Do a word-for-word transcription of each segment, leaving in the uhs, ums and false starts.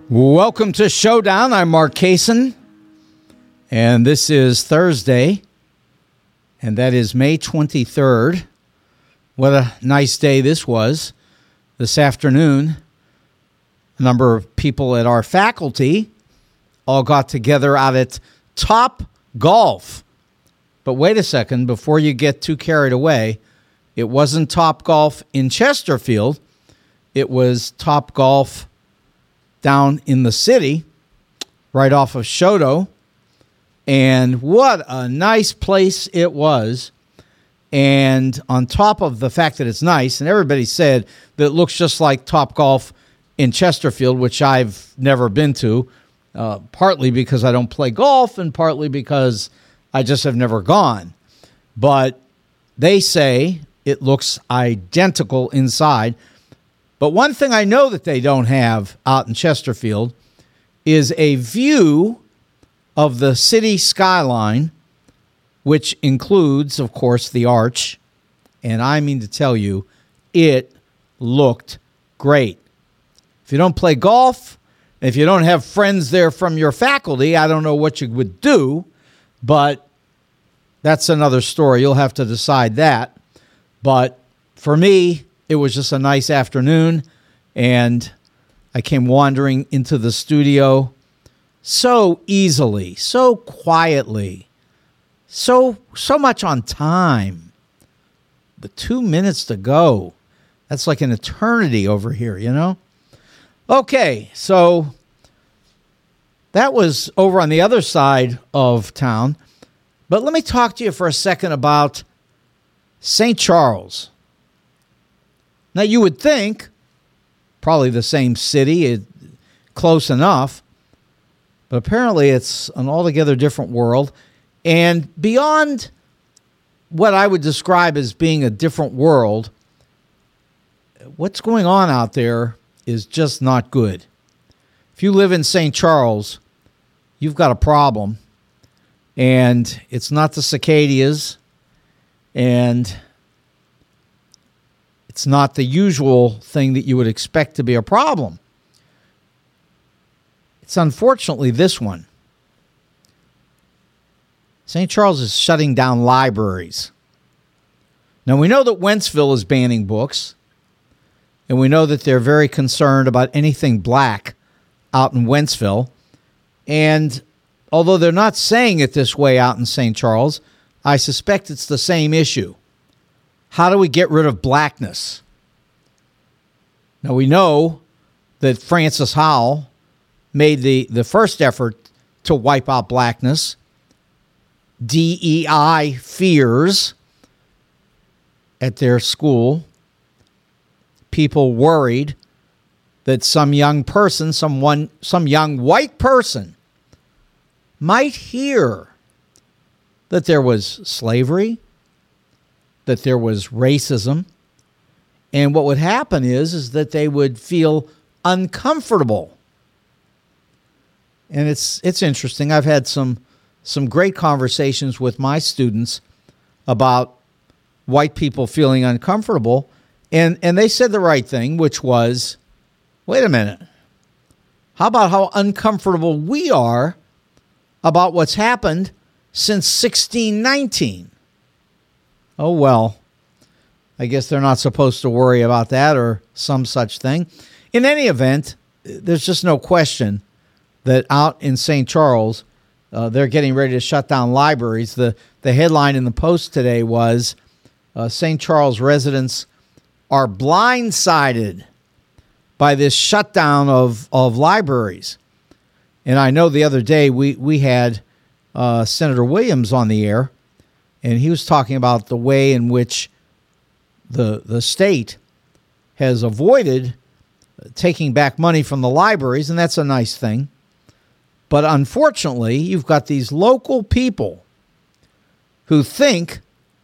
Welcome to Showdown. I'm Mark Kaysen, and this is Thursday, and that is May twenty-third. What a nice day this was. This afternoon, a number of people at our faculty all got together out at Top Golf. But wait a second, before you get too carried away, it wasn't Top Golf in Chesterfield. It was Top Golf down in the city, right off of Shodo. And what a nice place it was. And on top of the fact that it's nice, and everybody said that it looks just like Top Golf in Chesterfield, which I've never been to, uh, partly because I don't play golf and partly because I just have never gone. But they say it looks identical inside. But one thing I know that they don't have out in Chesterfield is a view of the city skyline, which includes, of course, the arch. And I mean to tell you, it looked great. If you don't play golf, if you don't have friends there from your faculty, I don't know what you would do, but that's another story. You'll have to decide that. But for me, it was just a nice afternoon, and I came wandering into the studio so easily, so quietly, so so much on time. But two minutes to go. That's like an eternity over here, you know? Okay, so that was over on the other side of town. But let me talk to you for a second about Saint Charles. Now, you would think, probably the same city, it, close enough, but apparently it's an altogether different world. And beyond what I would describe as being a different world, what's going on out there is just not good. If you live in Saint Charles, you've got a problem. And it's not the cicadas, and it's not the usual thing that you would expect to be a problem. It's unfortunately this one. Saint Charles is shutting down libraries. Now, we know that Wentzville is banning books, and we know that they're very concerned about anything black out in Wentzville. And although they're not saying it this way out in Saint Charles, I suspect it's the same issue. How do we get rid of blackness? Now, we know that Francis Howell made the, the first effort to wipe out blackness. D E I fears at their school. People worried that some young person, someone, some young white person might hear that there was slavery, that there was racism, and what would happen is, is that they would feel uncomfortable. And it's it's interesting. I've had some some great conversations with my students about white people feeling uncomfortable, and, and they said the right thing, which was, wait a minute, how about how uncomfortable we are about what's happened since sixteen nineteen? Oh, well, I guess they're not supposed to worry about that or some such thing. In any event, there's just no question that out in Saint Charles, uh, they're getting ready to shut down libraries. The, the headline in the Post today was, uh, Saint Charles residents are blindsided by this shutdown of, of libraries. And I know the other day we, we had uh, Senator Williams on the air, and he was talking about the way in which the the state has avoided taking back money from the libraries, and that's a nice thing. But unfortunately, you've got these local people who think,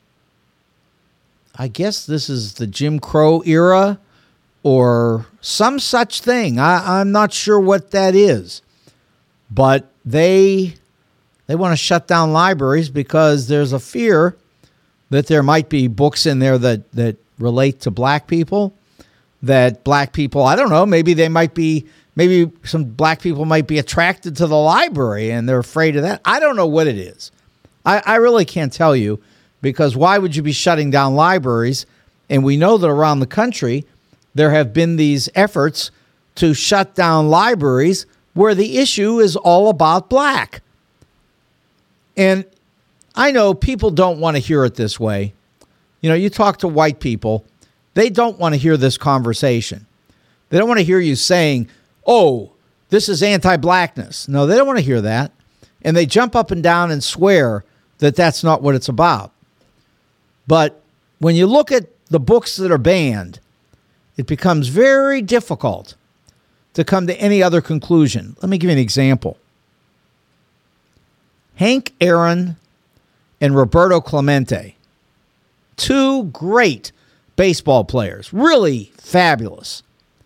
I guess this is the Jim Crow era or some such thing. I, I'm not sure what that is. But they they want to shut down libraries because there's a fear that there might be books in there that, that relate to black people, that black people, I don't know, maybe they might be Maybe some black people might be attracted to the library and they're afraid of that. I don't know what it is. I, I really can't tell you, because why would you be shutting down libraries? And we know that around the country, there have been these efforts to shut down libraries where the issue is all about black. And I know people don't want to hear it this way. You know, you talk to white people, they don't want to hear this conversation. They don't want to hear you saying, oh, this is anti-blackness. No, they don't want to hear that. And they jump up and down and swear that that's not what it's about. But when you look at the books that are banned, it becomes very difficult to come to any other conclusion. Let me give you an example. Hank Aaron and Roberto Clemente, two great baseball players, really fabulous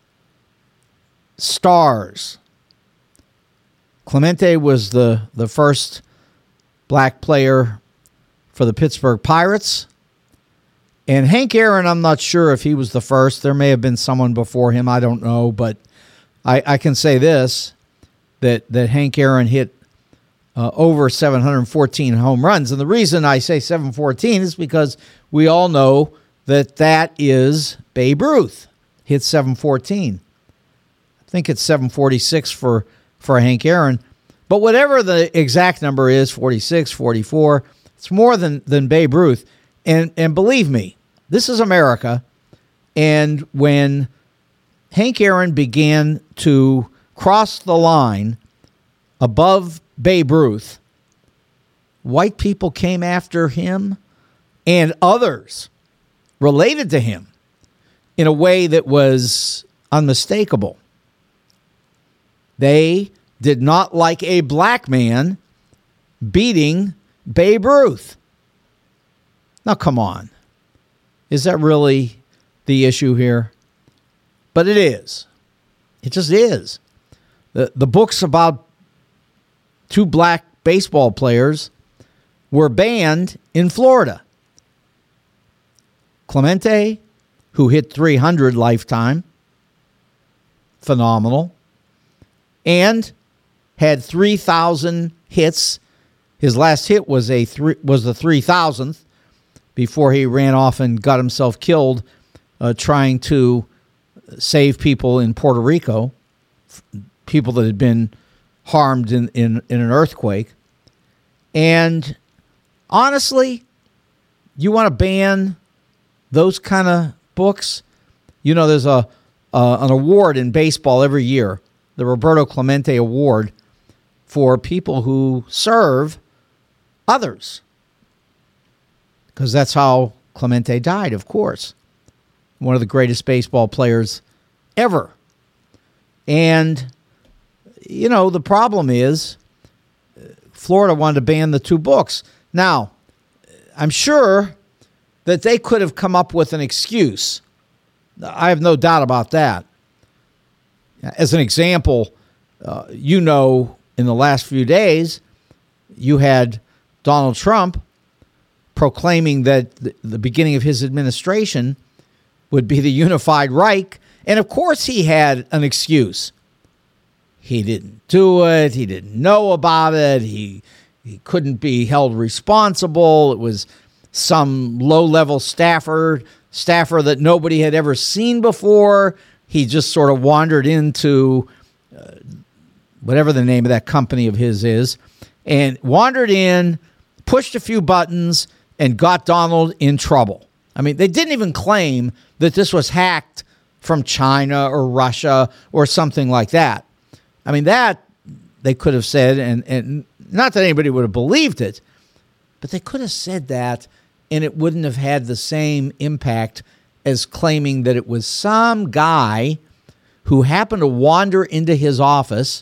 stars. Clemente was the, the first black player for the Pittsburgh Pirates. And Hank Aaron, I'm not sure if he was the first. There may have been someone before him. I don't know. But I, I can say this, that, that Hank Aaron hit uh, over seven hundred fourteen home runs. And the reason I say seven fourteen is because we all know that that is Babe Ruth. Hit seven fourteen. I think it's seven forty-six for, for Hank Aaron. But whatever the exact number is, forty-six, forty-four, it's more than, than Babe Ruth. And and believe me, this is America. And when Hank Aaron began to cross the line above Babe Ruth, white people came after him and others related to him in a way that was unmistakable. They did not like a black man beating Babe Ruth. Now, come on. Is that really the issue here? But it is. It just is. The, the books about two black baseball players were banned in Florida. Clemente, who hit three hundred lifetime, phenomenal, and had three thousand hits. His last hit was a three, was the three thousandth. Before he ran off and got himself killed uh, trying to save people in Puerto Rico, people that had been harmed in, in, in an earthquake. And honestly, you want to ban those kind of books? You know, there's a uh, an award in baseball every year, the Roberto Clemente Award, for people who serve others. Because that's how Clemente died, of course. One of the greatest baseball players ever. And, you know, the problem is Florida wanted to ban the two books. Now, I'm sure that they could have come up with an excuse. I have no doubt about that. As an example, uh, you know, in the last few days, you had Donald Trump proclaiming that the beginning of his administration would be the unified Reich. And of course he had an excuse. He didn't do it. He didn't know about it. He he couldn't be held responsible. It was some low-level staffer, staffer that nobody had ever seen before. He just sort of wandered into uh, whatever the name of that company of his is, and wandered in, pushed a few buttons, and got Donald in trouble. I mean, they didn't even claim that this was hacked from China or Russia or something like that. I mean, that they could have said, and, and not that anybody would have believed it, but they could have said that, and it wouldn't have had the same impact as claiming that it was some guy who happened to wander into his office,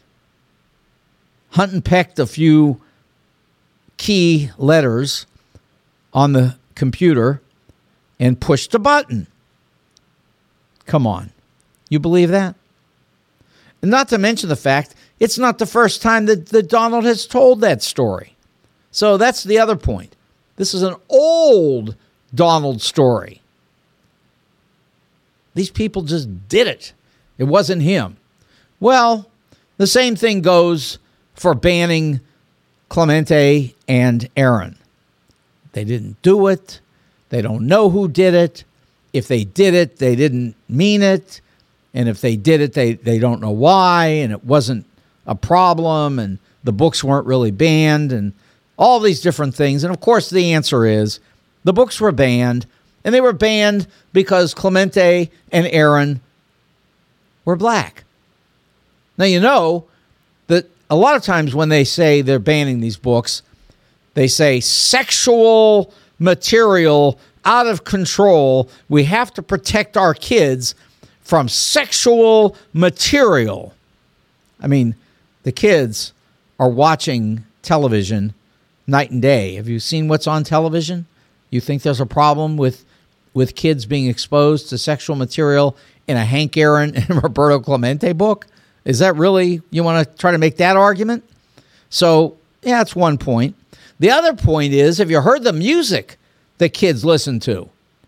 hunt and pecked a few key letters on the computer and pushed a button. Come on. You believe that? And not to mention the fact, it's not the first time that, that Donald has told that story. So that's the other point. This is an old Donald story. These people just did it. It wasn't him. Well, the same thing goes for banning Clemente and Aaron. They didn't do it. They don't know who did it. If they did it, they didn't mean it. And if they did it, they, they don't know why. And it wasn't a problem. And the books weren't really banned. And all these different things. And, of course, the answer is the books were banned. And they were banned because Clemente and Aaron were black. Now, you know that a lot of times when they say they're banning these books, they say sexual material out of control. We have to protect our kids from sexual material. I mean, the kids are watching television night and day. Have you seen what's on television? You think there's a problem with with kids being exposed to sexual material in a Hank Aaron and Roberto Clemente book? Is that really, you want to try to make that argument? So, yeah, that's one point. The other point is, have you heard the music that kids listen to?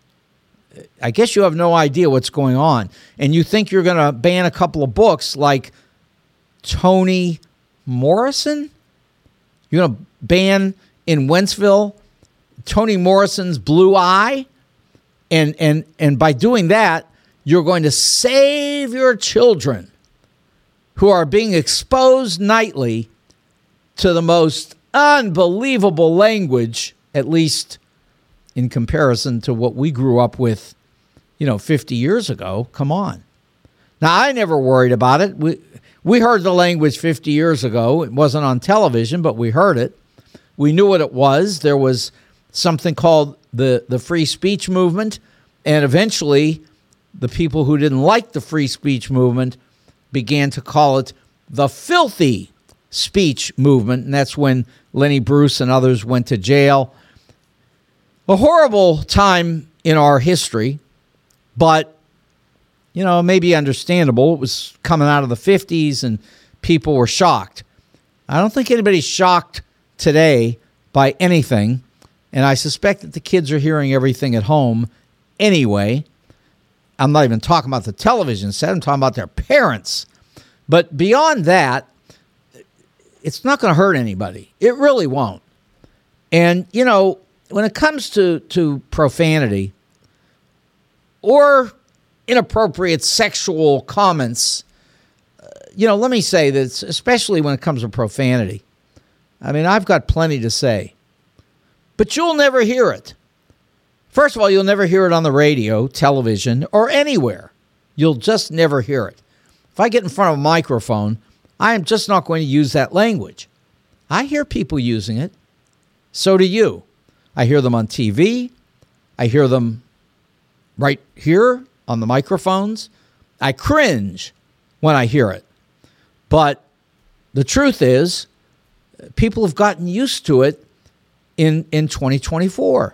I guess you have no idea what's going on. And you think you're going to ban a couple of books like Toni Morrison? You're going to ban in Wentzville Toni Morrison's Blue Eye? And, and, and by doing that, you're going to save your children who are being exposed nightly to the most unbelievable language, at least in comparison to what we grew up with, you know, fifty years ago. Come on. Now, I never worried about it. We, we heard the language fifty years ago. It wasn't on television, but we heard it. We knew what it was. There was something called the, the free speech movement, and eventually the people who didn't like the free speech movement began to call it the filthy speech movement, and that's when Lenny Bruce and others went to jail. A horrible time in our history, but, you know, maybe understandable. It was coming out of the fifties, and people were shocked. I don't think anybody's shocked today by anything, and I suspect that the kids are hearing everything at home anyway. I'm not even talking about the television set. I'm talking about their parents. But beyond that, it's not going to hurt anybody. It really won't. And, you know, when it comes to, to profanity or inappropriate sexual comments, uh, you know, let me say this, especially when it comes to profanity. I mean, I've got plenty to say, but you'll never hear it. First of all, you'll never hear it on the radio, television, or anywhere. You'll just never hear it. If I get in front of a microphone, I am just not going to use that language. I hear people using it. So do you. I hear them on T V. I hear them right here on the microphones. I cringe when I hear it. But the truth is, people have gotten used to it in, in twenty twenty-four.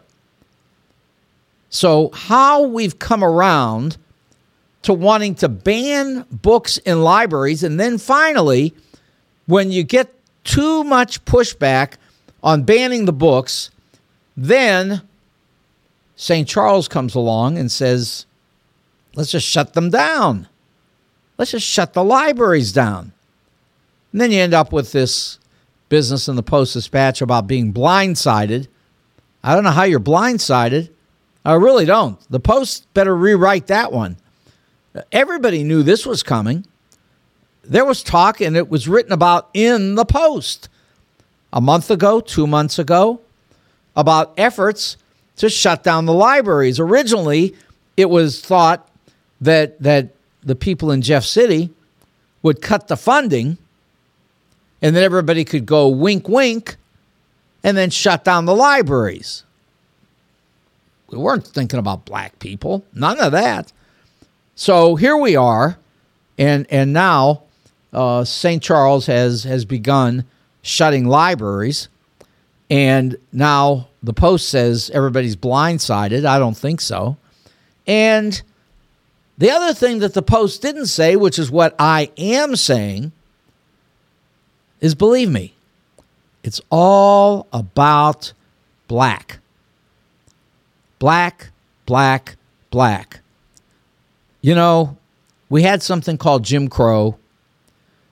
So how we've come around to wanting to ban books in libraries, and then finally, when you get too much pushback on banning the books, then Saint Charles comes along and says, let's just shut them down. Let's just shut the libraries down. And then you end up with this business in the Post-Dispatch about being blindsided. I don't know how you're blindsided. I really don't. The Post better rewrite that one. Everybody knew this was coming. There was talk, and it was written about in the Post a month ago, two months ago, about efforts to shut down the libraries. Originally, it was thought that that the people in Jeff City would cut the funding, and then everybody could go wink, wink, and then shut down the libraries. We weren't thinking about black people. None of that. So here we are, and and now uh, Saint Charles has, has begun shutting libraries, and now the Post says everybody's blindsided. I don't think so. And the other thing that the Post didn't say, which is what I am saying, is believe me, it's all about black. Black, black, black. You know, we had something called Jim Crow,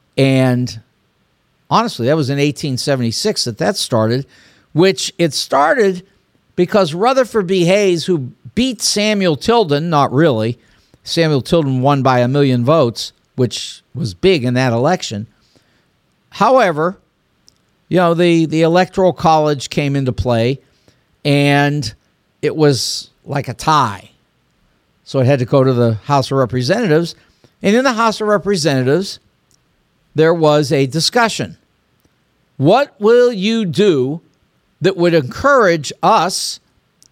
And honestly, that was in eighteen seventy-six that that started, which it started because Rutherford B. Hayes, who beat Samuel Tilden, not really. Samuel Tilden won by a million votes, which was big in that election. However, you know, the, the Electoral College came into play, and it was like a tie. So it had to go to the House of Representatives. And in the House of Representatives, there was a discussion. What will you do that would encourage us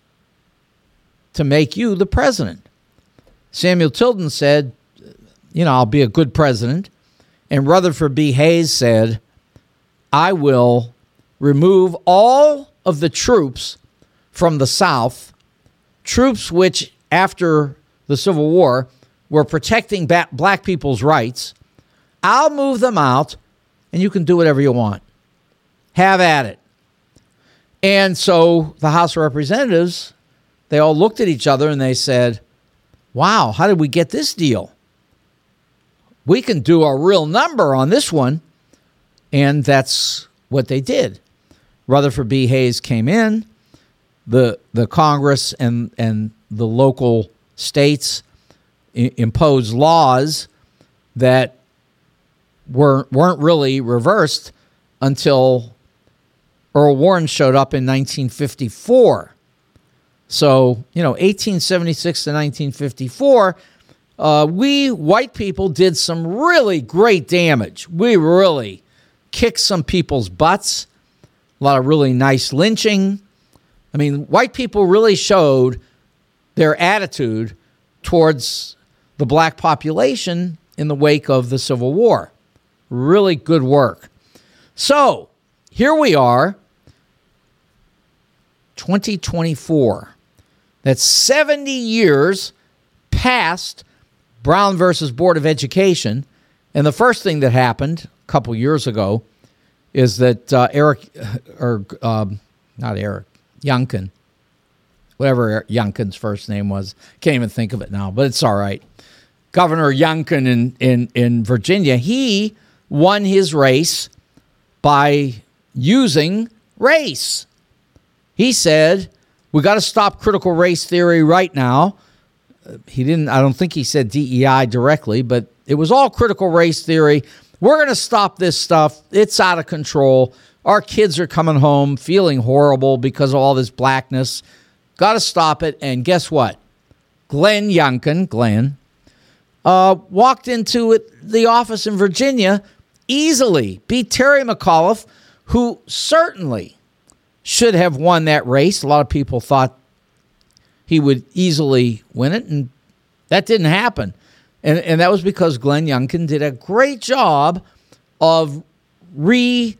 to make you the president? Samuel Tilden said, you know, I'll be a good president. And Rutherford B. Hayes said, I will remove all of the troops from the South, troops which, after the Civil War, were protecting ba- black people's rights. I'll move them out, and you can do whatever you want. Have at it. And so the House of Representatives, they all looked at each other and they said, wow, how did we get this deal? We can do a real number on this one. And that's what they did. Rutherford B. Hayes came in. The the Congress and, and the local states I- imposed laws that weren't, weren't really reversed until Earl Warren showed up in nineteen fifty-four. So, you know, eighteen seventy-six to nineteen fifty-four, uh, we white people did some really great damage. We really kicked some people's butts. A lot of really nice lynching. I mean, white people really showed their attitude towards the black population in the wake of the Civil War. Really good work. So, here we are, twenty twenty-four. That's seventy years past Brown versus Board of Education. And the first thing that happened a couple years ago is that uh, Eric, or um, not Eric, Youngkin, whatever Youngkin's first name was, can't even think of it now, but it's all right. Governor Youngkin in, in, in Virginia, he won his race by using race. He said, we got to stop critical race theory right now. He didn't, I don't think he said D E I directly, but it was all critical race theory. We're going to stop this stuff. It's out of control. Our kids are coming home feeling horrible because of all this blackness. Got to stop it. And guess what? Glenn Youngkin, Glenn, uh, walked into it, the office in Virginia easily, beat Terry McAuliffe, who certainly should have won that race. A lot of people thought he would easily win it, and that didn't happen. And and that was because Glenn Youngkin did a great job of re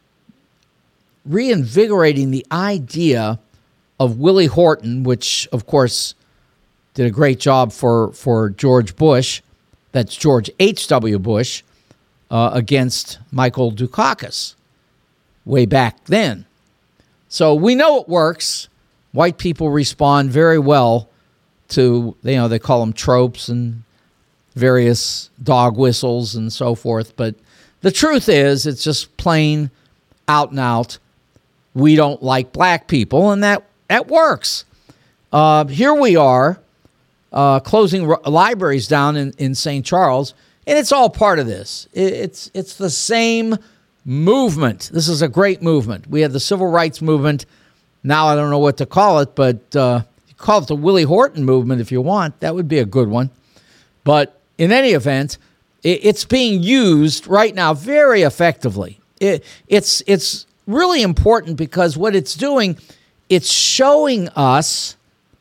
reinvigorating the idea of Willie Horton, which, of course, did a great job for, for George Bush. That's George H W. Bush uh, against Michael Dukakis way back then. So we know it works. White people respond very well to, you know, they call them tropes and various dog whistles and so forth. But the truth is, it's just plain out and out, we don't like black people, and that, that works. Uh, here we are, uh, closing r- libraries down in, in Saint Charles, and it's all part of this. It, it's, it's the same movement. This is a great movement. We had the civil rights movement. Now I don't know what to call it, but uh, you call it the Willie Horton movement if you want. That would be a good one. But in any event, it, it's being used right now very effectively. It, it's it's really important because what it's doing, it's showing us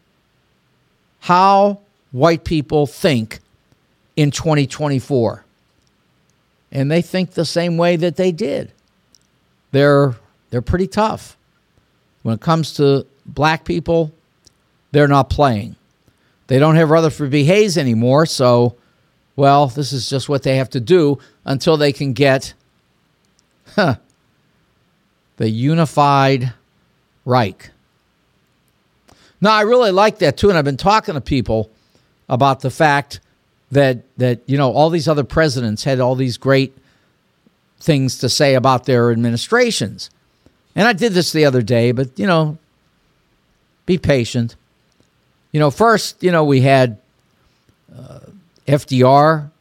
how white people think in twenty twenty-four. And they think the same way that they did. They're they're pretty tough. When it comes to black people, they're not playing. They don't have Rutherford B. Hayes anymore, so, well, this is just what they have to do until they can get huh, the unified Reich. Now, I really like that, too, and I've been talking to people about the fact that, that you know, all these other presidents had all these great things to say about their administrations. And I did this the other day, but, you know, be patient. You know, first, you know, we had uh, F D R,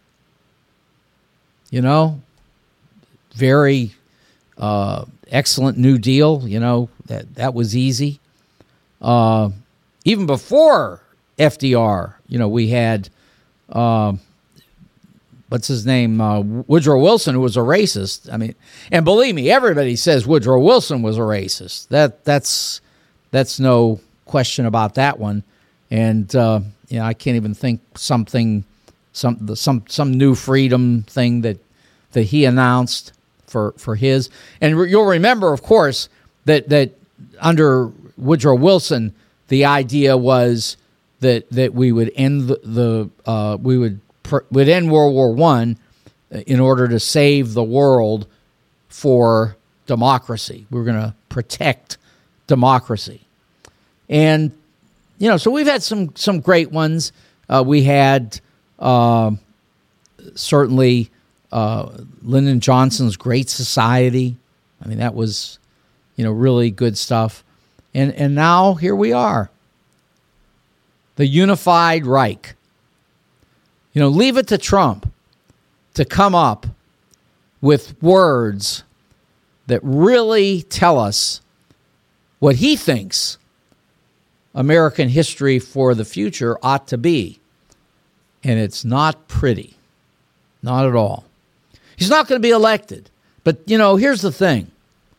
you know, very uh, excellent New Deal. You know, that, that was easy. Uh, even before F D R, you know, we had, uh, what's his name, uh, Woodrow Wilson, who was a racist. I mean, and believe me, everybody says Woodrow Wilson was a racist. That that's that's no question about that one. And uh, you know, I can't even think something, some some some new freedom thing that that he announced for for his. And re- you'll remember, of course, that that under Woodrow Wilson, the idea was that that we would end the, the uh, we would pr- would end World War One in order to save the world for democracy. We we're going to protect democracy, and you know, so we've had some some great ones. Uh, we had uh, certainly uh, Lyndon Johnson's Great Society. I mean, that was, you know, really good stuff. And and now here we are. The unified Reich. You know, leave it to Trump to come up with words that really tell us what he thinks American history for the future ought to be. And it's not pretty. Not at all. He's not going to be elected. But, you know, here's the thing.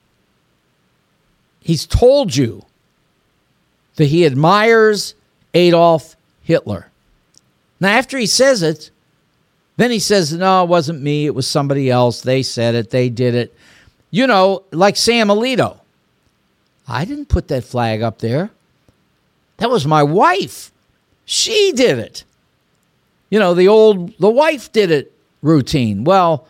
He's told you that he admires Adolf Hitler. Now, after he says it, then he says, no, it wasn't me. It was somebody else. They said it. They did it. You know, like Sam Alito. I didn't put that flag up there. That was my wife. She did it. You know, the old, the wife did it routine. Well,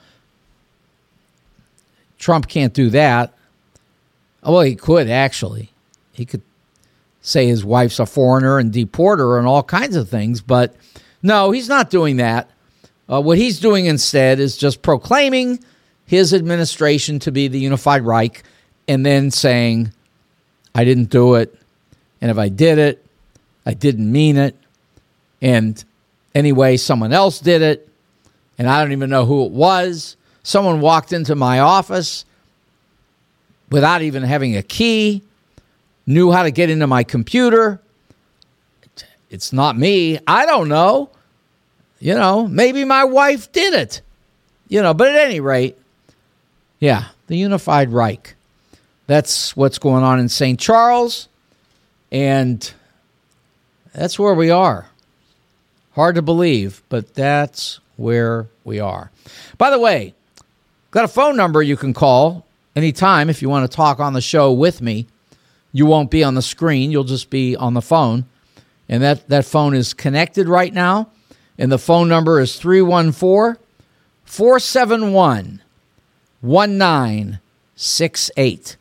Trump can't do that. Well, he could, actually. He could say his wife's a foreigner and deport her and all kinds of things. But no, he's not doing that. Uh, what he's doing instead is just proclaiming his administration to be the unified Reich and then saying, I didn't do it. And if I did it, I didn't mean it. And anyway, someone else did it. And I don't even know who it was. Someone walked into my office without even having a key, knew how to get into my computer. It's not me. I don't know. You know, maybe my wife did it. You know, but at any rate, yeah, the unified Reich. That's what's going on in Saint Charles. And that's where we are. Hard to believe, but that's where we are. By the way, got a phone number you can call anytime if you want to talk on the show with me. You won't be on the screen. You'll just be on the phone. And that, that phone is connected right now. And the phone number is three one four, four seven one, one nine six eight.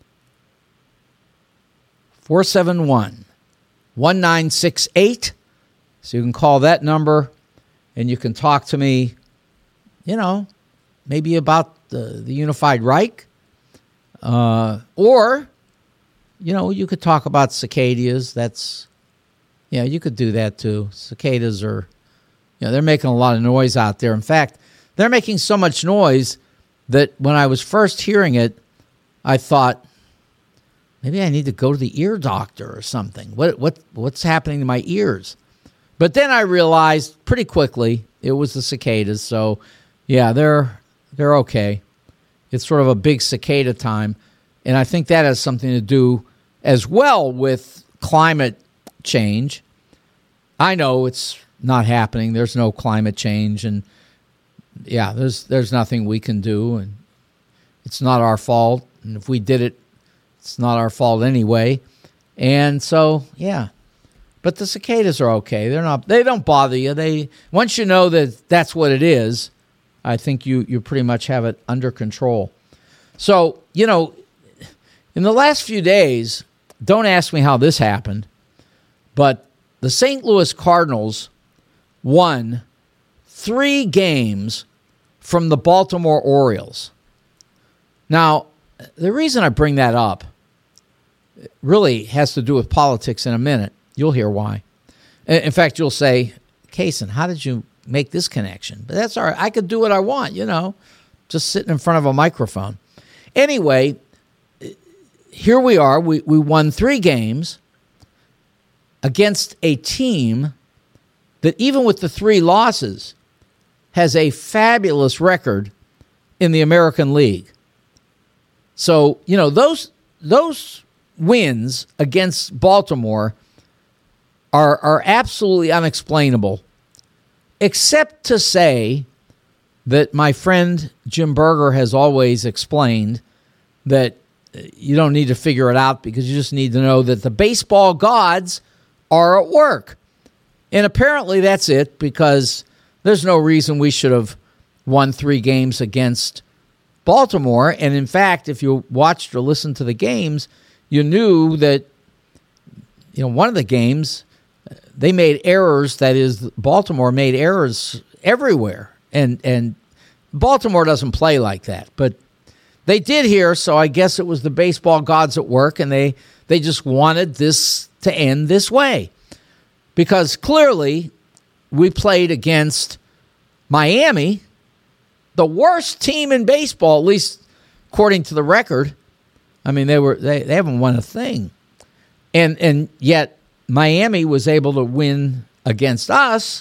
four seven one, one nine six eight. So you can call that number and you can talk to me, you know, maybe about the, the unified Reich. Uh, or, you know, you could talk about cicadas. That's, yeah, you could do that too. Cicadas are, you know, they're making a lot of noise out there. In fact, they're making so much noise that when I was first hearing it, I thought, maybe I need to go to the ear doctor or something. What what what's happening to my ears? But then I realized pretty quickly it was the cicadas. So, yeah, they're they're okay. It's sort of a big cicada time, and I think that has something to do as well with climate change. I know it's not happening. There's no climate change, and yeah, there's there's nothing we can do, and it's not our fault. And if we did it, it's not our fault anyway. And so, yeah. But the cicadas are okay. They're not, they don't bother you. They, once you know that that's what it is, I think you, you pretty much have it under control. So, you know, in the last few days, don't ask me how this happened, but the Saint Louis Cardinals won three games from the Baltimore Orioles. Now, the reason I bring that up really has to do with politics in a minute. You'll hear why. In fact, you'll say, Kaysen, how did you make this connection? But that's all right. I could do what I want, you know, just sitting in front of a microphone. Anyway, here we are. We, we won three games against a team that even with the three losses has a fabulous record in the American League. So, you know, those those wins against Baltimore are are absolutely unexplainable, except to say that my friend Jim Berger has always explained that you don't need to figure it out because you just need to know that the baseball gods are at work. And apparently that's it, because there's no reason we should have won three games against Baltimore. And in fact, if you watched or listened to the games, you knew that, you know, one of the games, they made errors. That is, Baltimore made errors everywhere. And, and Baltimore doesn't play like that. But they did here, so I guess it was the baseball gods at work, and they, they just wanted this to end this way. Because clearly, we played against Miami, the worst team in baseball, at least according to the record. I mean, they were they, they haven't won a thing. And and yet Miami was able to win against us,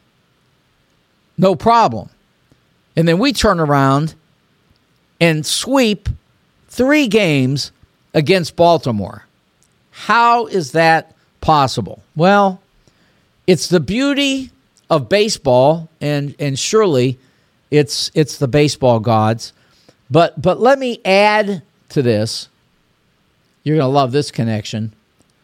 no problem. And then we turn around and sweep three games against Baltimore. How is that possible? Well, it's the beauty of baseball, and, and surely it's it's the baseball gods. But but let me add to this. You're going to love this connection.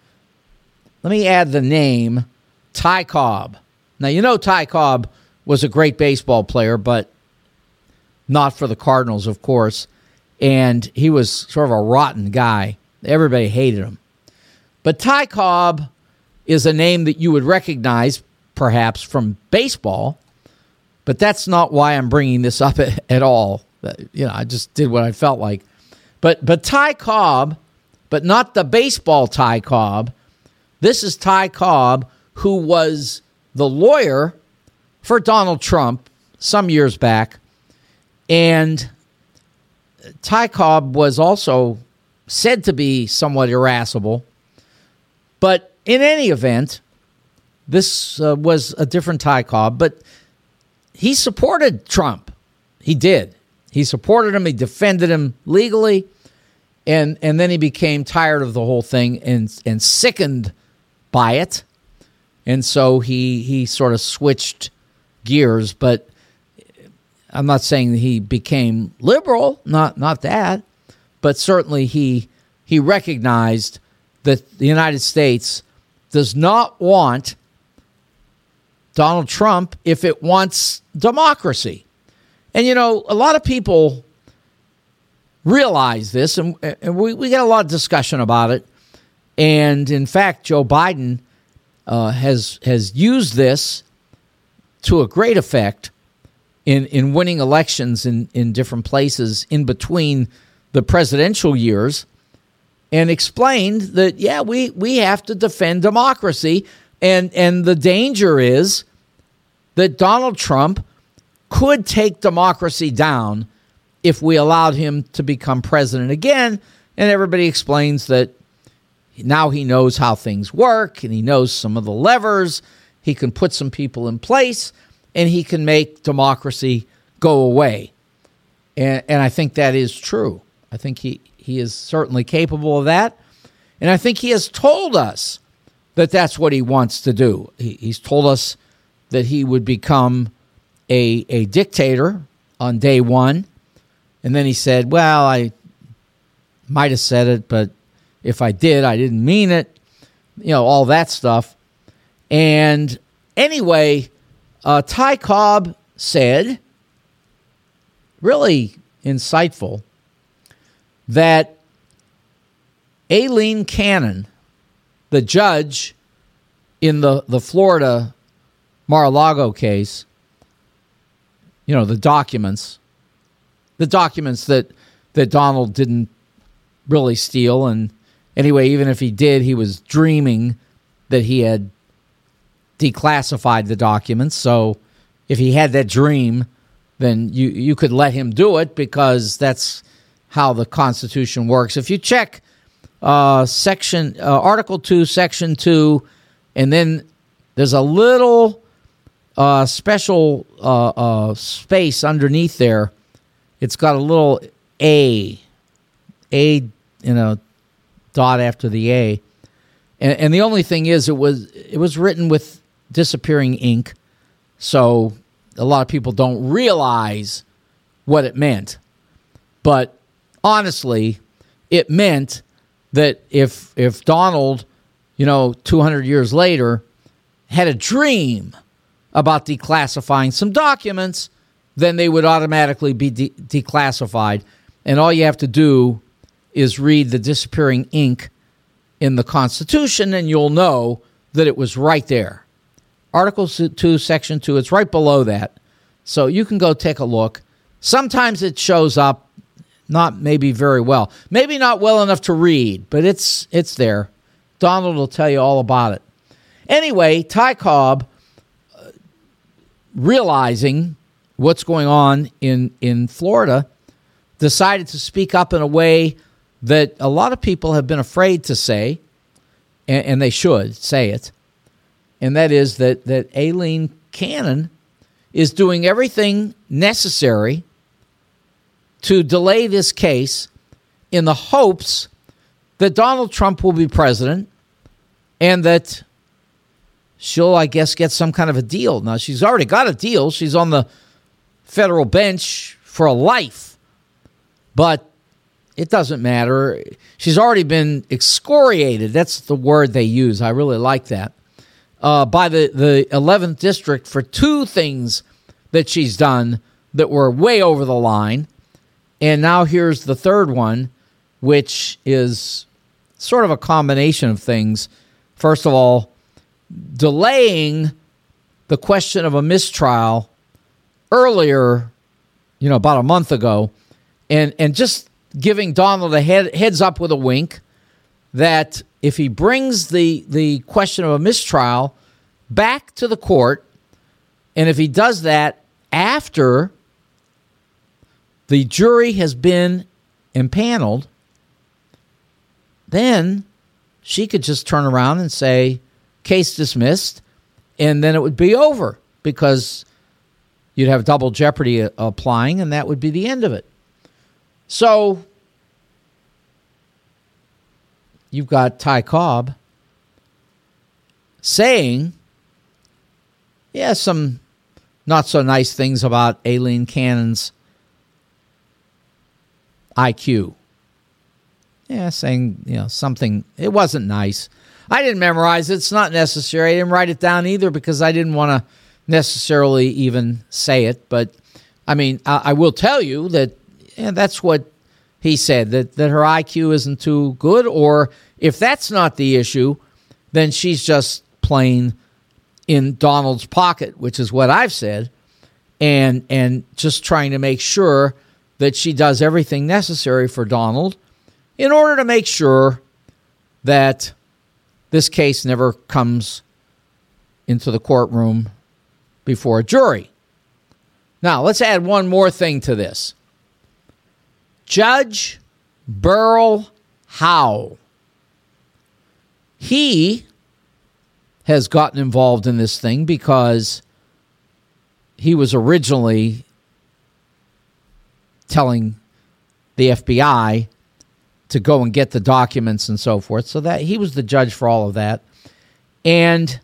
Let me add the name Ty Cobb. Now, you know Ty Cobb was a great baseball player, but not for the Cardinals, of course. And he was sort of a rotten guy. Everybody hated him. But Ty Cobb is a name that you would recognize, perhaps, from baseball, but that's not why I'm bringing this up at, at all. You know, I just did what I felt like. But but Ty Cobb, but not the baseball Ty Cobb. This is Ty Cobb, who was the lawyer for Donald Trump some years back, and Ty Cobb was also said to be somewhat irascible, but in any event, this uh, was a different Ty Cobb, but he supported Trump. He did. He supported him. He defended him legally, and and then he became tired of the whole thing and and sickened by it, and so he he sort of switched gears. But I'm not saying that he became liberal, not not that, but certainly he he recognized that the United States does not want Donald Trump if it wants democracy. And, you know, a lot of people realize this, and, and we, we get a lot of discussion about it. And, in fact, Joe Biden uh, has has used this to a great effect in, in winning elections in, in different places in between the presidential years, and explained that, yeah, we, we have to defend democracy. And, and the danger is that Donald Trump could take democracy down if we allowed him to become president again. And everybody explains that now he knows how things work, and he knows some of the levers. He can put some people in place, and he can make democracy go away. And, and I think that is true. I think he, he is certainly capable of that. And I think he has told us that that's what he wants to do. He, he's told us that he would become a, a dictator on day one. And then he said, well, I might have said it, but if I did, I didn't mean it. You know, all that stuff. And anyway, uh, Ty Cobb said, really insightful, that Aileen Cannon, the judge in the, the Florida Mar-a-Lago case, you know, the documents, the documents that, that Donald didn't really steal. And anyway, even if he did, he was dreaming that he had declassified the documents. So if he had that dream, then you, you could let him do it, because that's how the Constitution works. If you check uh, section uh, Article two, Section two, and then there's a little uh, special uh, uh, space underneath there. It's got a little A, A, you know, dot after the A, and, and the only thing is, it was it was written with disappearing ink, so a lot of people don't realize what it meant. But honestly, it meant that if if Donald, you know, two hundred years later, had a dream about declassifying some documents, then they would automatically be de- declassified. And all you have to do is read the disappearing ink in the Constitution, and you'll know that it was right there. Article two, Section two, it's right below that. So you can go take a look. Sometimes it shows up, not maybe very well. Maybe not well enough to read, but it's it's there. Donald will tell you all about it. Anyway, Ty Cobb, uh, realizing what's going on in, in Florida, decided to speak up in a way that a lot of people have been afraid to say, and, and they should say it, and that is that, that Aileen Cannon is doing everything necessary to delay this case in the hopes that Donald Trump will be president and that she'll, I guess, get some kind of a deal. Now, she's already got a deal. She's on the federal bench for a life, but it doesn't matter. She's already been excoriated. That's the word they use. I really like that. Uh, by the, the eleventh District for two things that she's done that were way over the line. And now here's the third one, which is sort of a combination of things. First of all, delaying the question of a mistrial earlier, you know, about a month ago, and, and just giving Donald a head, heads up with a wink that if he brings the, the question of a mistrial back to the court, and if he does that after the jury has been impaneled, then she could just turn around and say, case dismissed, and then it would be over, because you'd have double jeopardy applying, and that would be the end of it. So you've got Ty Cobb saying, yeah, some not so nice things about Aileen Cannon's I Q. Yeah, saying, you know, something, it wasn't nice. I didn't memorize it. It's not necessary. I didn't write it down either, because I didn't want to necessarily even say it. But, I mean, I, I will tell you that yeah, that's what he said, that, that her I Q isn't too good, or if that's not the issue, then she's just plain in Donald's pocket, which is what I've said, and and just trying to make sure that she does everything necessary for Donald in order to make sure that this case never comes into the courtroom before a jury. Now, let's add one more thing to this. Judge Beryl Howe. He has gotten involved in this thing because he was originally telling the F B I to go and get the documents and so forth. So that he was the judge for all of that. And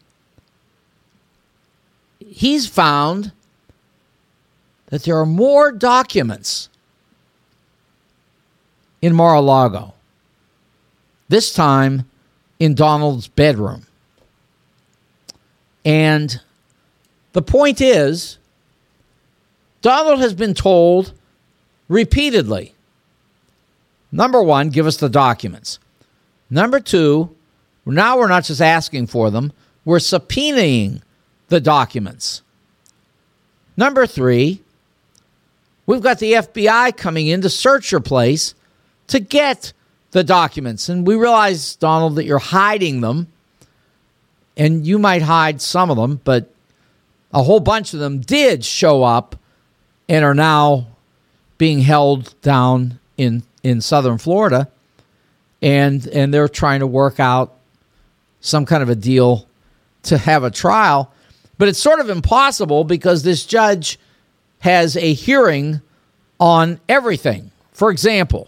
he's found that there are more documents in Mar-a-Lago, this time in Donald's bedroom. And the point is, Donald has been told repeatedly, number one, give us the documents. Number two, now we're not just asking for them, we're subpoenaing the documents. Number three, We've got the F B I coming in to search your place to get the documents. And we realize, Donald, that you're hiding them. And you might hide some of them, but a whole bunch of them did show up and are now being held down in, in southern Florida. And, and they're trying to work out some kind of a deal to have a trial. But it's sort of impossible because this judge has a hearing on everything. For example,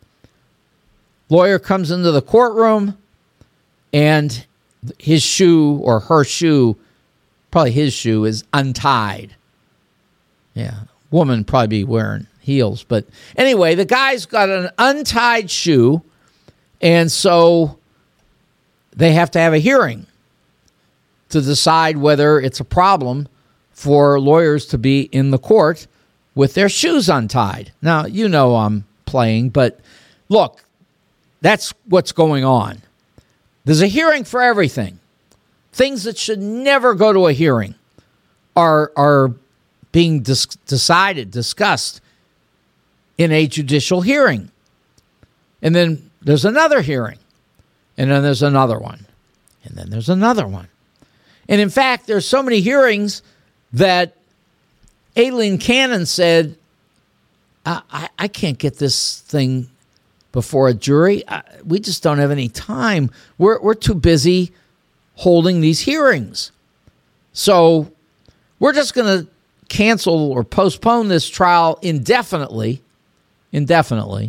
lawyer comes into the courtroom and his shoe or her shoe, probably his shoe, is untied. Yeah, woman probably be wearing heels. But anyway, the guy's got an untied shoe, and so they have to have a hearing to decide whether it's a problem for lawyers to be in the court with their shoes untied. Now, you know I'm playing, but look, that's what's going on. There's a hearing for everything. Things that should never go to a hearing are, are being dis- decided, discussed in a judicial hearing. And then there's another hearing. And then there's another one. And then there's another one. And in fact, there's so many hearings that Aileen Cannon said, I, I, I can't get this thing before a jury. I, we just don't have any time. We're we're too busy holding these hearings. So we're just going to cancel or postpone this trial indefinitely, indefinitely.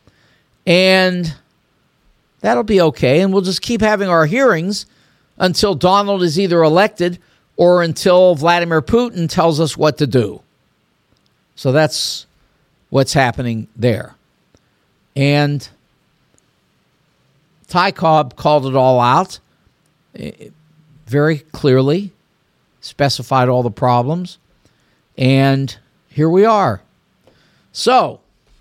And that'll be okay. And we'll just keep having our hearings until Donald is either elected or until Vladimir Putin tells us what to do. So that's what's happening there. And Ty Cobb called it all out very clearly, specified all the problems, and here we are. So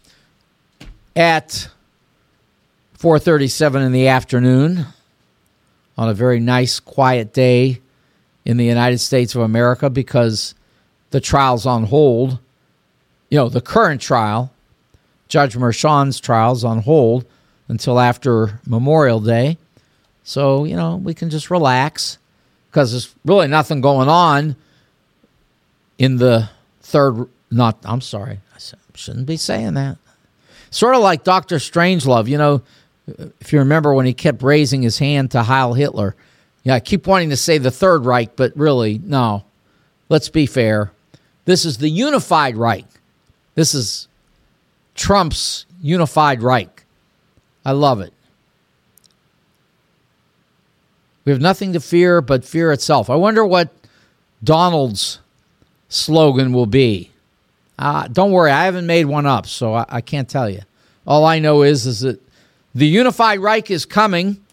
at four thirty-seven in the afternoon, on a very nice, quiet day in the United States of America, because the trial's on hold. You know, the current trial, Judge Merchan's trial's on hold until after Memorial Day. So, you know, we can just relax because there's really nothing going on in the third, not, I'm sorry, I shouldn't be saying that. Sort of like Doctor Strangelove, you know, if you remember when he kept raising his hand to Heil Hitler. Yeah, I keep wanting to say the Third Reich, but really, no. Let's be fair. This is the Unified Reich. This is Trump's Unified Reich. I love it. We have nothing to fear but fear itself. I wonder what Donald's slogan will be. Uh, don't worry, I haven't made one up, so I, I can't tell you. All I know is, is that the Unified Reich is coming,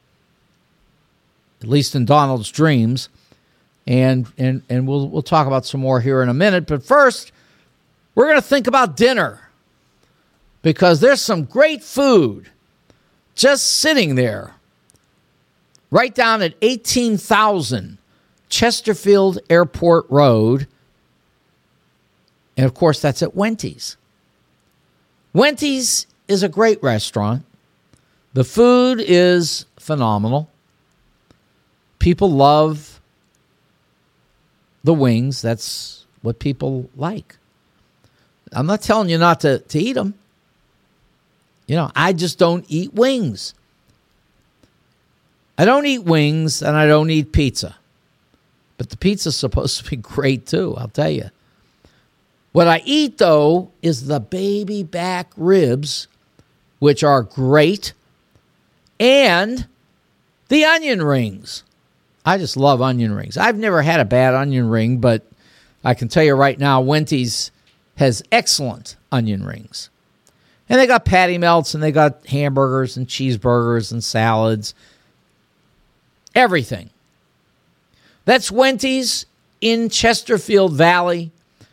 at least in Donald's dreams, and and and we'll we'll talk about some more here in a minute. But first, we're going to think about dinner, because there's some great food just sitting there right down at eighteen thousand Chesterfield Airport Road. And, of course, that's at Wenty's. Wenty's is a great restaurant. The food is phenomenal. People love the wings. That's what people like. I'm not telling you not to, to eat them. You know, I just don't eat wings. I don't eat wings, and I don't eat pizza. But the pizza's supposed to be great, too, I'll tell you. What I eat, though, is the baby back ribs, which are great, and the onion rings. I just love onion rings. I've never had a bad onion ring, but I can tell you right now, Wenty's has excellent onion rings. And they got patty melts, and they got hamburgers and cheeseburgers and salads. Everything. That's Wenty's in Chesterfield Valley.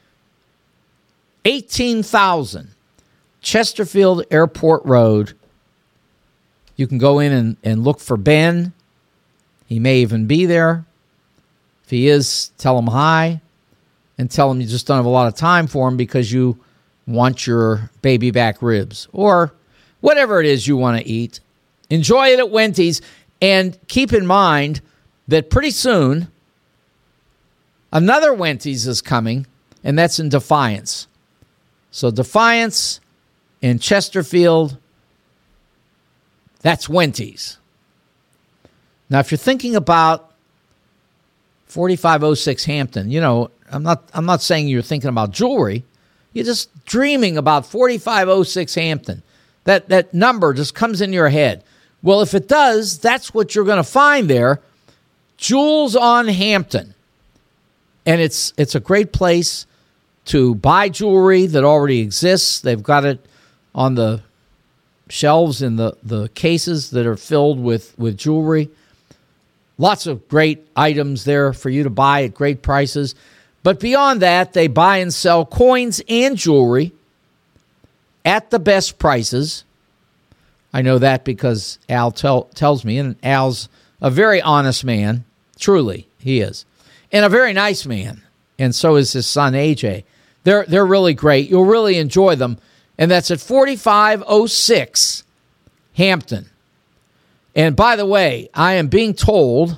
eighteen thousand Chesterfield Airport Road. You can go in and, and look for Ben. He may even be there. If he is, tell him hi. And tell him you just don't have a lot of time for him because you want your baby back ribs or whatever it is you want to eat. Enjoy it at Wendy's, and keep in mind that pretty soon another Wendy's is coming, and that's in Defiance. So Defiance in Chesterfield, that's Wendy's. Now, if you're thinking about forty-five oh six Hampton, you know, I'm not I'm not saying you're thinking about jewelry. You're just dreaming about forty-five oh six Hampton. That that number just comes in your head. Well, if it does, that's what you're going to find there. Jewels on Hampton. And it's it's a great place to buy jewelry that already exists. They've got it on the shelves in the, the cases that are filled with, with jewelry. Lots of great items there for you to buy at great prices. But beyond that, they buy and sell coins and jewelry at the best prices. I know that because Al tell, tells me, and Al's a very honest man. Truly, he is. And a very nice man. And so is his son, A J. They're, they're really great. You'll really enjoy them. And that's at forty-five oh six Hampton. And by the way, I am being told,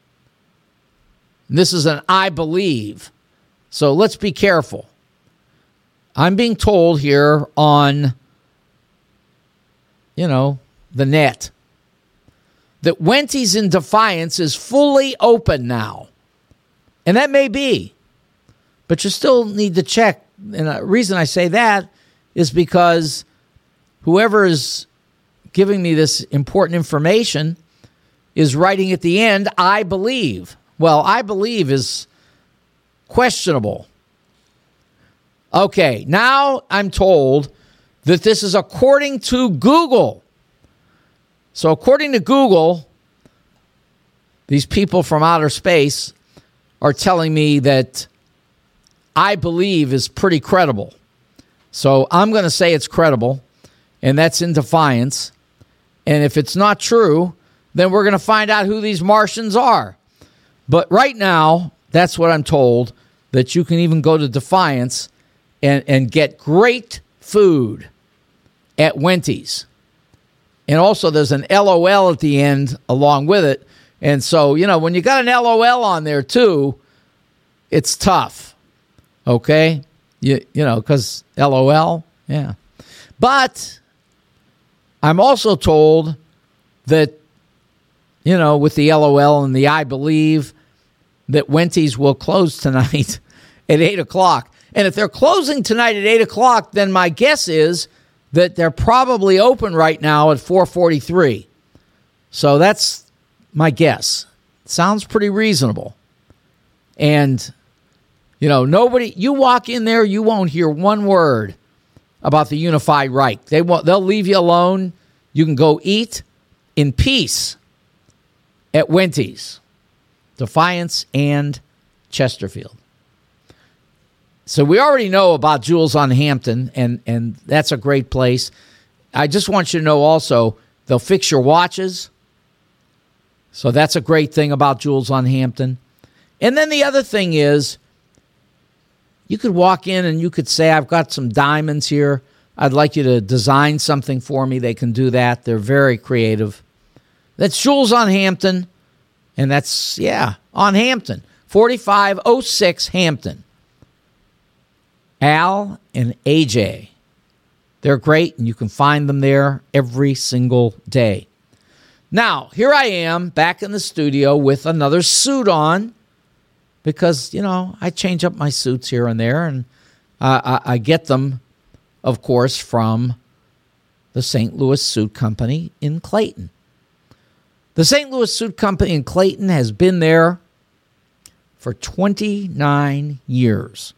this is an I believe, so let's be careful. I'm being told here on, you know, the net, that Wendy's in Defiance is fully open now. And that may be, but you still need to check. And the reason I say that is because whoever is giving me this important information is writing at the end, I believe. Well, I believe is questionable. Okay, now I'm told that this is according to Google. So according to Google, these people from outer space are telling me that I believe is pretty credible. So I'm going to say it's credible, and that's in Defiance. And if it's not true, then we're going to find out who these Martians are. But right now, that's what I'm told, that you can even go to Defiance and, and get great food at Wendy's. And also there's an L O L at the end along with it. And so, you know, when you got an L O L on there too, it's tough. Okay? You, you know, because L O L, yeah. But I'm also told that, you know, with the L O L and the I believe, that Wendy's will close tonight at eight o'clock. And if they're closing tonight at eight o'clock, then my guess is that they're probably open right now at four forty-three. So that's my guess. Sounds pretty reasonable. And, you know, nobody, you walk in there, you won't hear one word about the Unified Reich. They won't, they'll leave you alone. You can go eat in peace at Wendy's, Defiance, and Chesterfield. So we already know about Jewels on Hampton, and, and that's a great place. I just want you to know also, they'll fix your watches. So that's a great thing about Jewels on Hampton. And then the other thing is, you could walk in and you could say, I've got some diamonds here. I'd like you to design something for me. They can do that. They're very creative. That's Jewels on Hampton. And that's, yeah, on Hampton. forty-five oh six Hampton. Al and A J. They're great, and you can find them there every single day. Now, here I am back in the studio with another suit on because, you know, I change up my suits here and there, and uh, I, I get them, of course, from the Saint Louis Suit Company in Clayton. The Saint Louis Suit Company in Clayton has been there for twenty-nine years.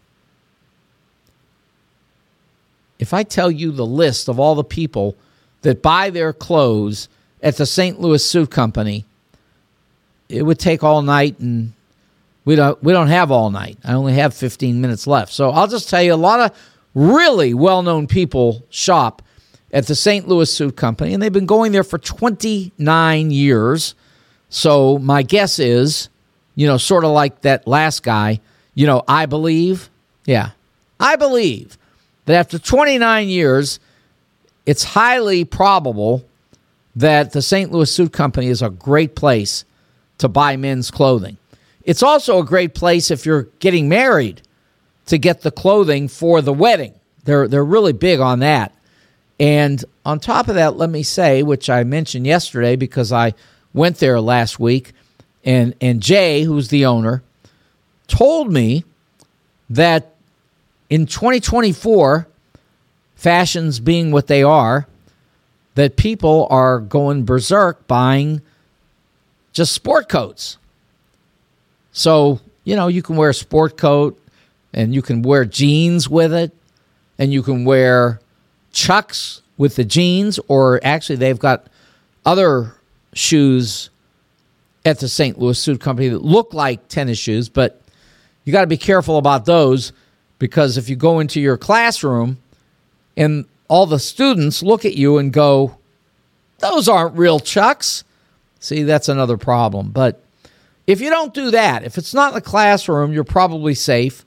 If I tell you the list of all the people that buy their clothes at the Saint Louis Suit Company, it would take all night, and we don't we don't have all night. I only have fifteen minutes left. So I'll just tell you, a lot of really well-known people shop at the Saint Louis Suit Company, and they've been going there for twenty-nine years. So my guess is, you know, sort of like that last guy, you know, I believe, yeah, I believe that after twenty-nine years, it's highly probable that the Saint Louis Suit Company is a great place to buy men's clothing. It's also a great place if you're getting married to get the clothing for the wedding. They're they're really big on that. And on top of that, let me say, which I mentioned yesterday because I went there last week, and, and Jay, who's the owner, told me that in twenty twenty-four, fashions being what they are, that people are going berserk buying just sport coats. So, you know, you can wear a sport coat and you can wear jeans with it and you can wear Chucks with the jeans, or actually they've got other shoes at the Saint Louis Suit Company that look like tennis shoes, but you got to be careful about those because if you go into your classroom and all the students look at you and go, those aren't real Chucks. See, that's another problem. But if you don't do that, if it's not in the classroom, you're probably safe.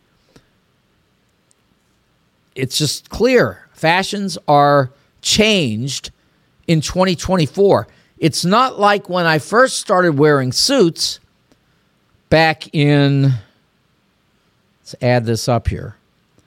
It's just clear. Fashions are changed in twenty twenty-four. It's not like when I first started wearing suits back in, let's add this up here,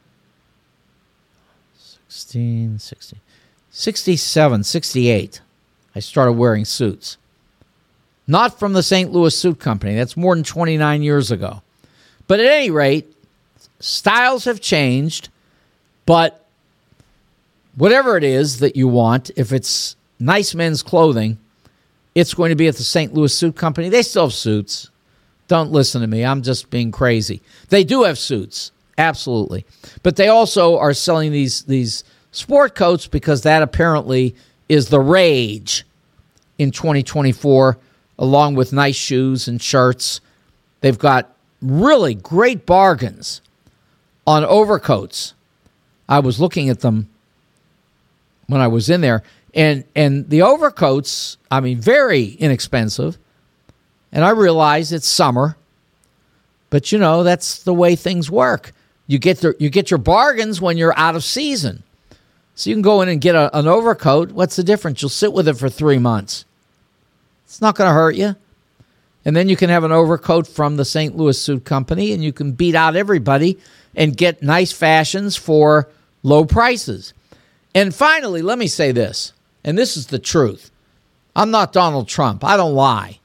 sixteen, sixteen, sixty-seven, sixty-eight, I started wearing suits. Not from the Saint Louis Suit Company. That's more than twenty-nine years ago. But at any rate, styles have changed, but whatever it is that you want, if it's nice men's clothing, it's going to be at the Saint Louis Suit Company. They still have suits. Don't listen to me. I'm just being crazy. They do have suits, absolutely. But they also are selling these, these sport coats because that apparently is the rage in twenty twenty-four, along with nice shoes and shirts. They've got really great bargains on overcoats. I was looking at them when I was in there, and and the overcoats, I mean, very inexpensive. And I realize it's summer, but you know that's the way things work. You get the, you get your bargains when you're out of season, so you can go in and get a, an overcoat. What's the difference? You'll sit with it for three months. It's not going to hurt you. And then you can have an overcoat from the Saint Louis Suit Company, and you can beat out everybody and get nice fashions for low prices. And finally, let me say this, and this is the truth. I'm not Donald Trump. I don't lie.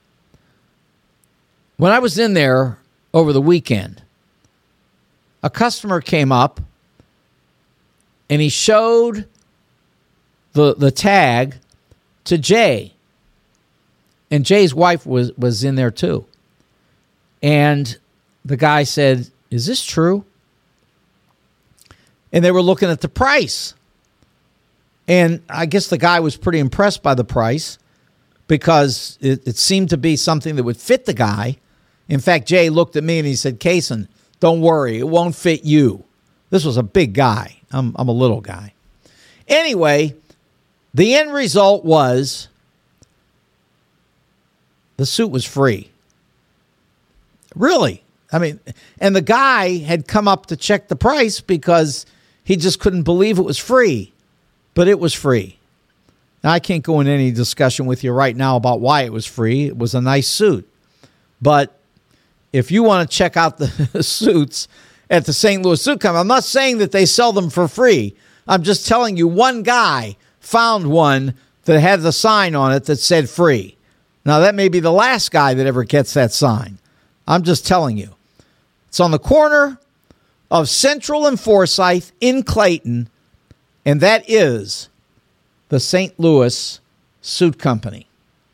When I was in there over the weekend, a customer came up, and he showed the, the tag to Jay. And Jay's wife was, was in there too. And the guy said, "Is this true?" And they were looking at the price. And I guess the guy was pretty impressed by the price because it, it seemed to be something that would fit the guy. In fact, Jay looked at me and he said, "Kaysen, don't worry, it won't fit you." This was a big guy. I'm, I'm a little guy. Anyway, the end result was the suit was free. Really. I mean, and the guy had come up to check the price because he just couldn't believe it was free. But it was free. Now, I can't go into any discussion with you right now about why it was free. It was a nice suit. But if you want to check out the suits at the Saint Louis Suit Company, I'm not saying that they sell them for free. I'm just telling you one guy found one that had the sign on it that said free. Now, that may be the last guy that ever gets that sign. I'm just telling you. It's on the corner of Central and Forsyth in Clayton, and that is the Saint Louis Suit Company.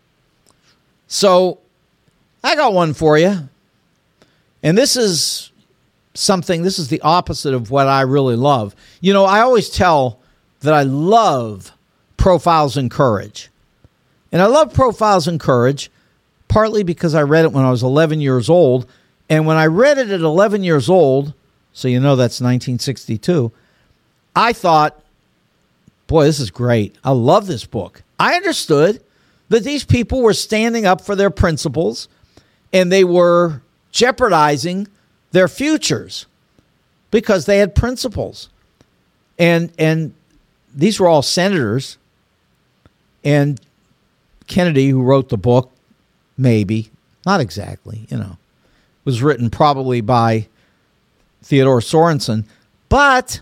So I got one for you. And this is something, this is the opposite of what I really love. You know, I always tell that I love Profiles in Courage. And I love Profiles in Courage partly because I read it when I was eleven years old. And when I read it at eleven years old, so you know that's nineteen sixty-two, I thought, boy, this is great. I love this book. I understood that these people were standing up for their principles and they were jeopardizing their futures because they had principles. And and these were all senators. And Kennedy, who wrote the book, maybe, not exactly, you know, was written probably by Theodore Sorensen. But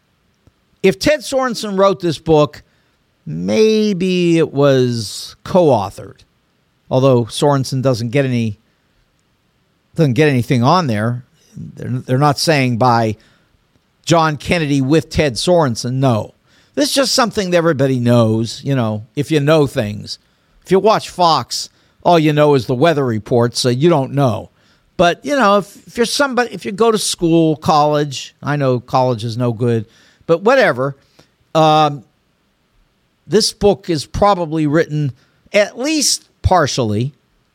if Ted Sorensen wrote this book, maybe it was co-authored. Although Sorensen doesn't get any doesn't get anything on there. They're, they're not saying by John Kennedy with Ted Sorensen. No. This is just something that everybody knows, you know, if you know things. If you watch Fox, all you know is the weather report, so you don't know. But, you know, if, if you're somebody, if you go to school, college, I know college is no good, but whatever, um, this book is probably written at least partially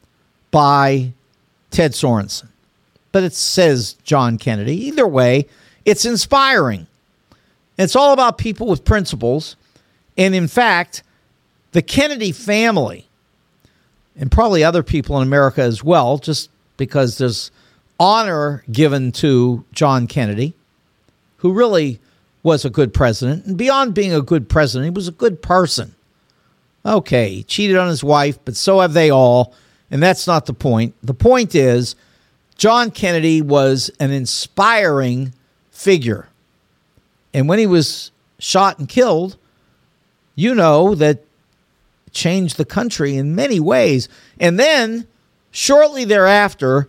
by Ted Sorensen. But it says John Kennedy. Either way, it's inspiring. It's all about people with principles. And in fact, the Kennedy family, and probably other people in America as well, just because there's honor given to John Kennedy, who really was a good president. And beyond being a good president, he was a good person. Okay, he cheated on his wife, but so have they all. And that's not the point. The point is, John Kennedy was an inspiring figure. And when he was shot and killed, you know that changed the country in many ways. And then, shortly thereafter,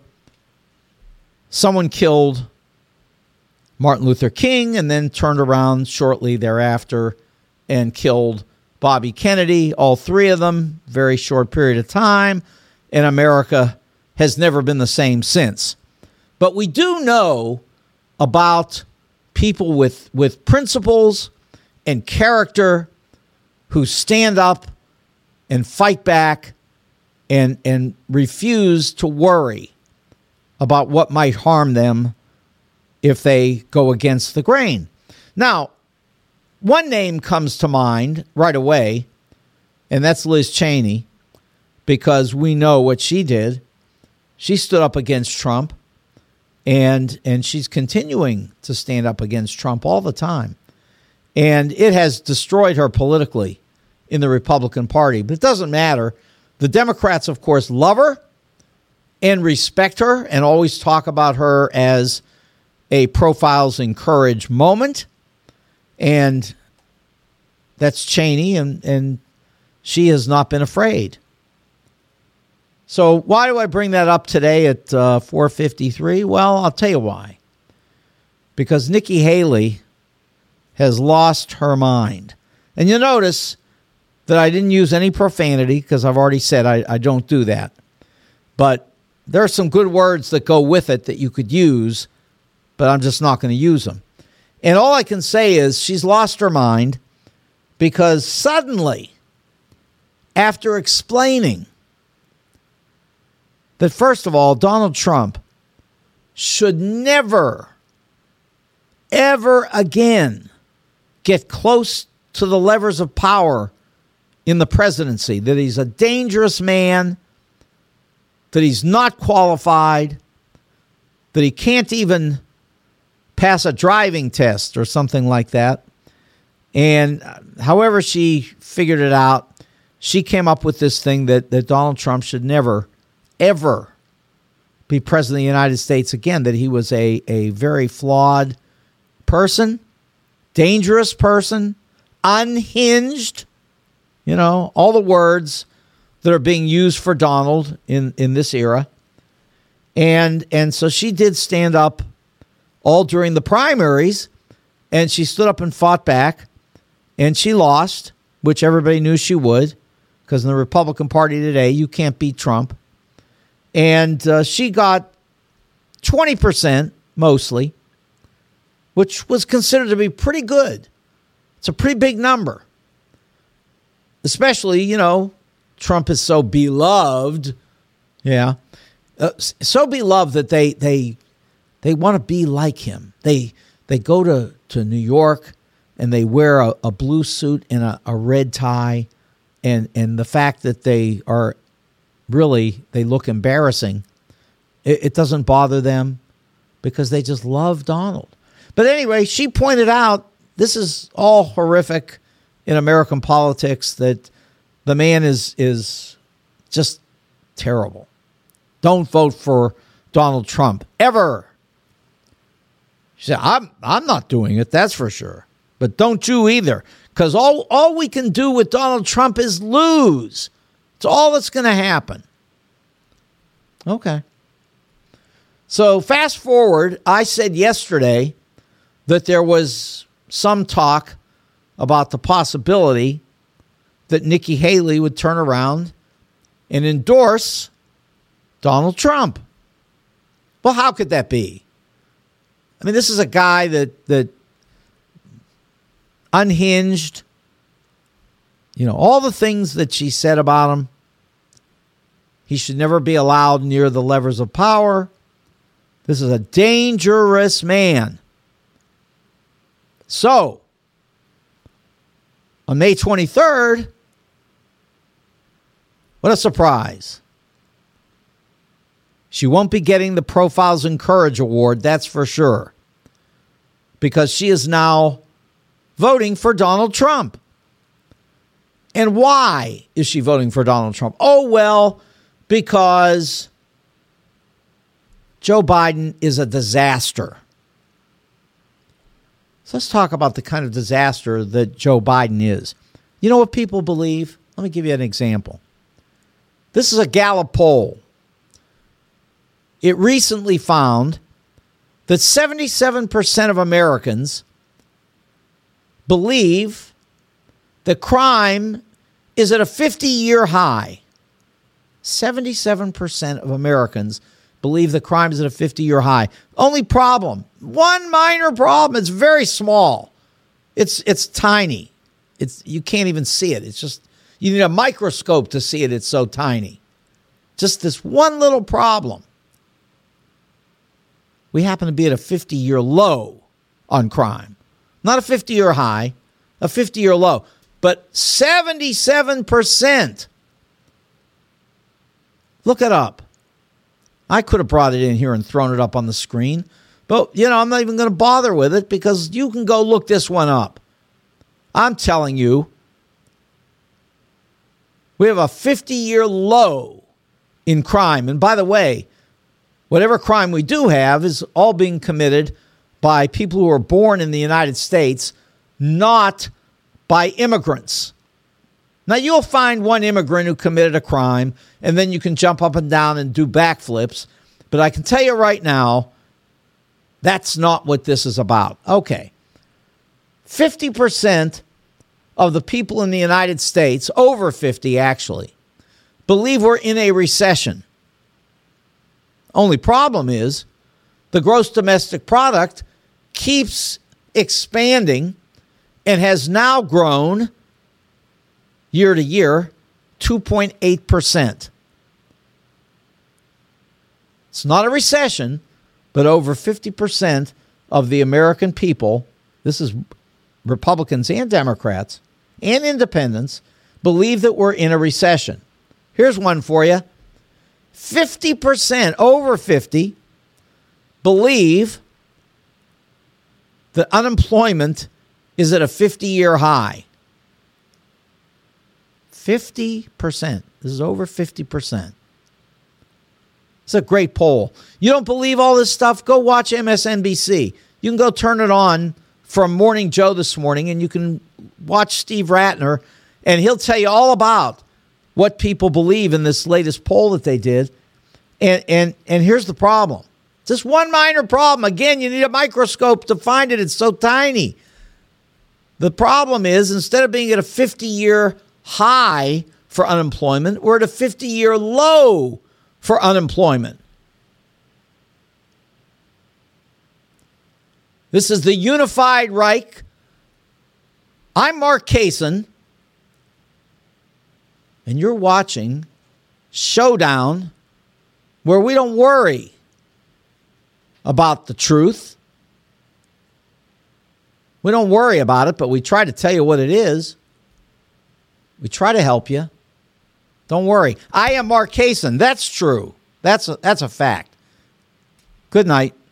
someone killed Martin Luther King and then turned around shortly thereafter and killed Bobby Kennedy. All three of them, very short period of time. And America has never been the same since. But we do know about people with, with principles and character who stand up and fight back and, and refuse to worry about what might harm them if they go against the grain. Now, one name comes to mind right away, and that's Liz Cheney, because we know what she did. She stood up against Trump. And and she's continuing to stand up against Trump all the time. And it has destroyed her politically in the Republican Party. But it doesn't matter. The Democrats, of course, love her and respect her and always talk about her as a Profiles in Courage moment. And that's Cheney, and, and she has not been afraid. So why do I bring that up today at uh, four fifty-three? Well, I'll tell you why. Because Nikki Haley has lost her mind. And you'll notice that I didn't use any profanity because I've already said I, I don't do that. But there are some good words that go with it that you could use, but I'm just not going to use them. And all I can say is she's lost her mind because suddenly, after explaining that, first of all, Donald Trump should never, ever again get close to the levers of power in the presidency, that he's a dangerous man, that he's not qualified, that he can't even pass a driving test or something like that. And however she figured it out, she came up with this thing that, that Donald Trump should never ever be president of the United States again, that he was a, a very flawed person, dangerous person, unhinged, you know, all the words that are being used for Donald in, in this era. And, and so she did stand up all during the primaries, and she stood up and fought back, and she lost, which everybody knew she would, because in the Republican Party today, you can't beat Trump. And uh, she got twenty percent mostly, which was considered to be pretty good. It's a pretty big number. Especially, you know, Trump is so beloved. Yeah. Uh, so beloved that they they they want to be like him. They they go to, to New York and they wear a, a blue suit and a, a red tie. And, and the fact that they are really, they look embarrassing, it, it doesn't bother them because they just love Donald. But anyway, she pointed out this is all horrific in American politics, that the man is is just terrible. Don't vote for Donald Trump ever. She said, I'm I'm not doing it, that's for sure. But don't you either. Because all, all we can do with Donald Trump is lose. It's all that's going to happen. Okay. So fast forward, I said yesterday that there was some talk about the possibility that Nikki Haley would turn around and endorse Donald Trump. Well, how could that be? I mean, this is a guy that that unhinged, you know, all the things that she said about him. He should never be allowed near the levers of power. This is a dangerous man. So, on May twenty-third, what a surprise. She won't be getting the Profiles in Courage Award, that's for sure, because she is now voting for Donald Trump. And why is she voting for Donald Trump? Oh, well, because Joe Biden is a disaster. So let's talk about the kind of disaster that Joe Biden is. You know what people believe? Let me give you an example. This is a Gallup poll. It recently found that seventy-seven percent of Americans believe that crime is at a fifty-year high. seventy-seven percent of Americans believe that crime is at a fifty-year high. Only problem, one minor problem, it's very small. It's it's tiny. It's you can't even see it. It's just, you need a microscope to see it. It's so tiny. Just this one little problem. We happen to be at a fifty-year low on crime. Not a fifty-year high, a fifty-year low. But seventy-seven percent. Look it up. I could have brought it in here and thrown it up on the screen. But, you know, I'm not even going to bother with it because you can go look this one up. I'm telling you, we have a fifty-year low in crime. And by the way, whatever crime we do have is all being committed by people who are born in the United States, not by immigrants. Now, you'll find one immigrant who committed a crime, and then you can jump up and down and do backflips. But I can tell you right now, that's not what this is about. Okay. fifty percent of the people in the United States, over fifty actually, believe we're in a recession. Only problem is the gross domestic product keeps expanding and has now grown year to year two point eight percent. It's not a recession, but over fifty percent of the American people, this is Republicans and Democrats and independents, believe that we're in a recession. Here's one for you. fifty percent, over fifty, believe that unemployment is at a fifty-year high. fifty percent. This is over fifty percent. It's a great poll. You don't believe all this stuff? Go watch M S N B C. You can go turn it on from Morning Joe this morning, and you can watch Steve Ratner, and he'll tell you all about what people believe in this latest poll that they did. And and and here's the problem. Just one minor problem. Again, you need a microscope to find it. It's so tiny. The problem is, instead of being at a fifty-year high for unemployment, we're at a fifty-year low for unemployment. This is the Unified Reich. I'm Mark Kaysen, and you're watching Showdown, where we don't worry about the truth. We don't worry about it, but we try to tell you what it is. We try to help you. Don't worry. I am Mark Kaysen. That's true. That's a, that's a fact. Good night.